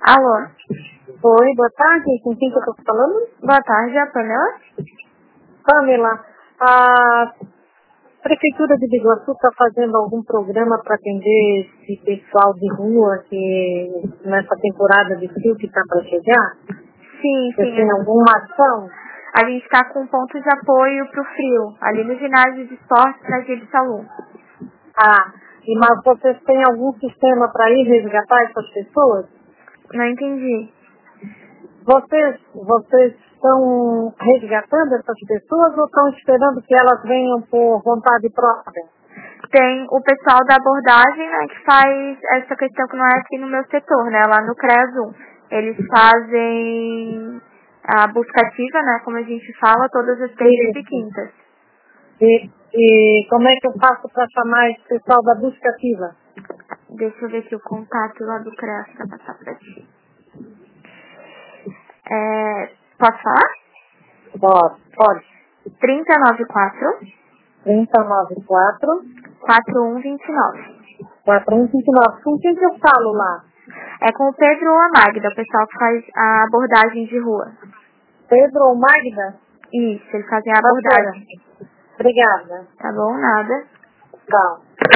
Alô? Oi, boa tarde. Com quem que eu estou falando? Boa tarde, é a Pamela? Pamela, a Prefeitura de Biguaçu está fazendo algum programa para atender esse pessoal de rua que nessa temporada de frio que está para chegar? Sim. Você tem alguma ação? A gente está com pontos de apoio para o frio, ali no ginásio de esportes na Gide Salum. Mas vocês têm algum sistema para ir resgatar essas pessoas? Não entendi. Vocês estão resgatando essas pessoas ou estão esperando que elas venham por vontade própria? Tem o pessoal da abordagem, né, que faz essa questão que não é aqui no meu setor, né, lá no CREAS 1. Eles fazem a busca ativa, né, como a gente fala, todas as terças e quintas. E como é que eu faço para chamar esse pessoal da busca ativa? Deixa eu ver aqui o contato lá do CREAS para passar para ti. Posso falar? Pode. 3094 3094 4129. 4129. Com quem que eu falo lá? É com o Pedro ou a Magda, o pessoal que faz a abordagem de rua. Pedro ou Magda? Isso, eles fazem a abordagem. Obrigada. Tá bom? Nada. Tchau.